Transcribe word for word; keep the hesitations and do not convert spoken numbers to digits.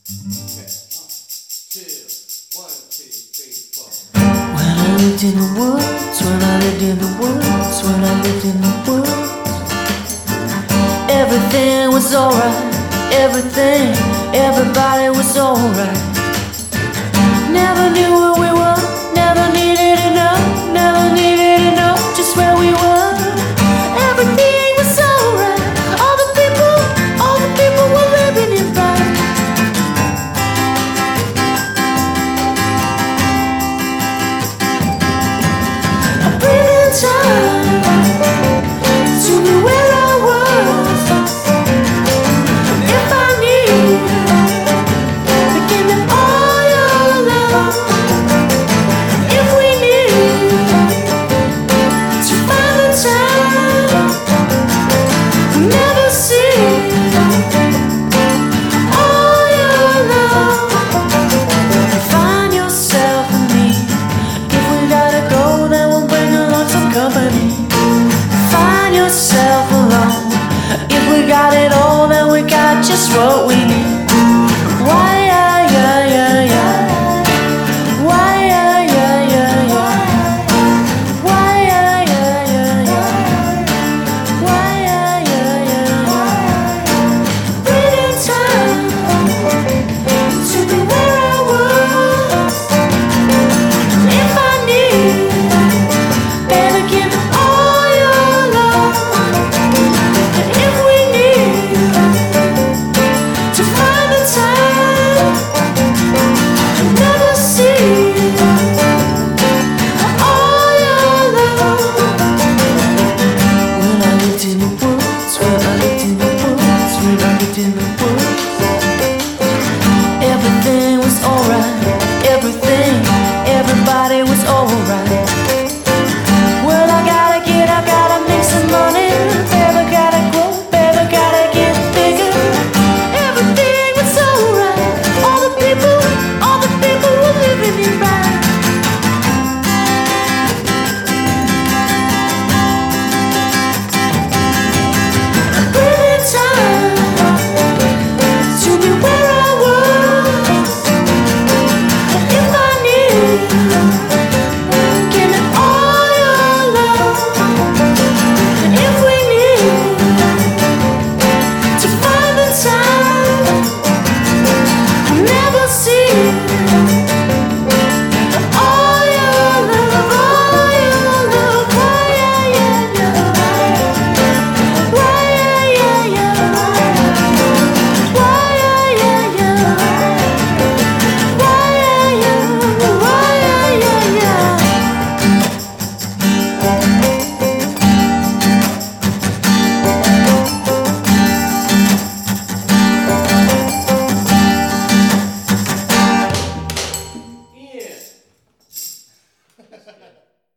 When I lived in the woods, when I lived in the woods, when I lived in the woods, everything was alright, everything, everybody was alright. Never knew where we were, never needed enough, never needed